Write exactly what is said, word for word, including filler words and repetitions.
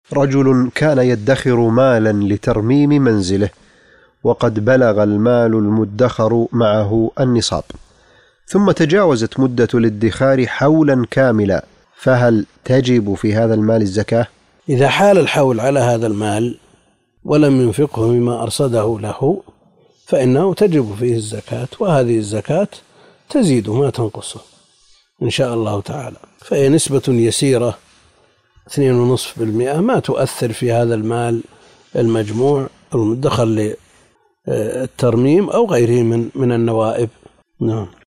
رجل كان يدخر مالا لترميم منزله، وقد بلغ المال المدخر معه النصاب، ثم تجاوزت مدة الادخار حولا كاملا، فهل تجب في هذا المال الزكاة؟ إذا حال الحول على هذا المال ولم ينفقه مما أرصده له فإنه تجب فيه الزكاة، وهذه الزكاة تزيد ما تنقصه إن شاء الله تعالى، فهي نسبة يسيرة اثنين ونصف بالمئة، ما تؤثر في هذا المال المجموع المدخر للترميم أو غيره من من النوائب. نعم.